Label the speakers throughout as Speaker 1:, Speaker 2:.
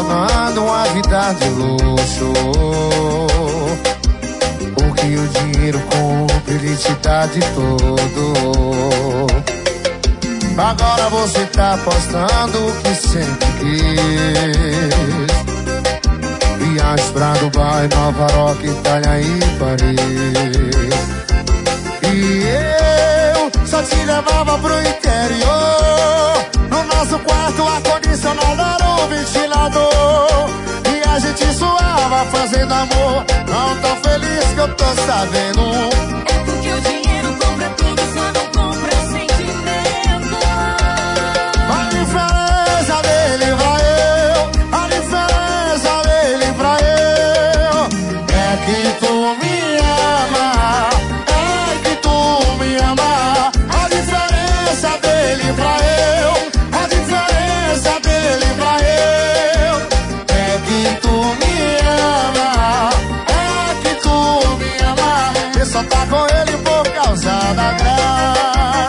Speaker 1: tornando uma vida de luxo. O que o dinheiro compra, ele te dá de todo. Agora você tá postando o que sempre quis. Viagens pra Dubai, Nova York, Itália e Paris. E eu só te levava pro interior. No nosso quarto ar-condicionado era um ventilador. E a gente suava fazendo amor. Não tão feliz que eu tô sabendo.
Speaker 2: É porque o dinheiro compra tudo, só não compra sentimento.
Speaker 1: A diferença dele pra eu, a diferença dele pra eu é que tu me ama, é que tu me ama. A diferença dele pra eu, a diferença dele pra eu é que tu me ama, é que tu me ama. Você só tá com ele por causa da grana.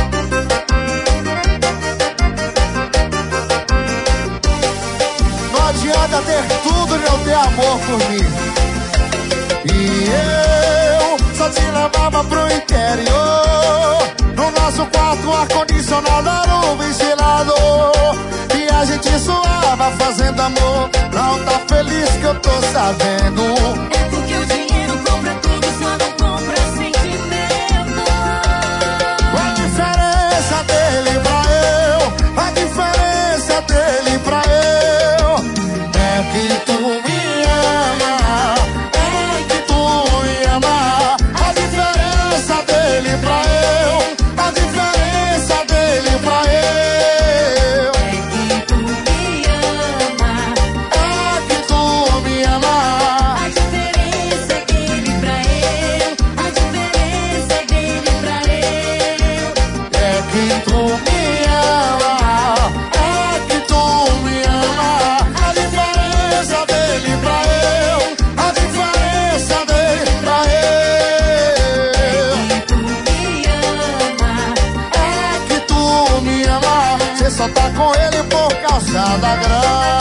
Speaker 1: Não adianta ter tudo e não ter amor por mim. E eu só te levava pro interior. No nosso quarto ar-condicionado era um ventilador. E a gente suava fazendo amor. Não tá feliz que eu tô sabendo.
Speaker 2: É porque o dinheiro compra tudo, só não compra sentimento.
Speaker 1: A diferença dele pra eu, a diferença dele pra eu é que tu me ama, é que tu me ama. A diferença dele pra eu, a diferença dele pra eu
Speaker 2: É que tu me ama.
Speaker 1: é que tu me ama.
Speaker 2: A diferença é dele pra eu. A diferença é dele pra eu.
Speaker 1: É que tu me ama, é que tu me ama. A diferença dele pra eu, a diferença dele pra eu
Speaker 2: É que tu me ama.
Speaker 1: é que tu me ama. Você só tá com ele por causa da grana.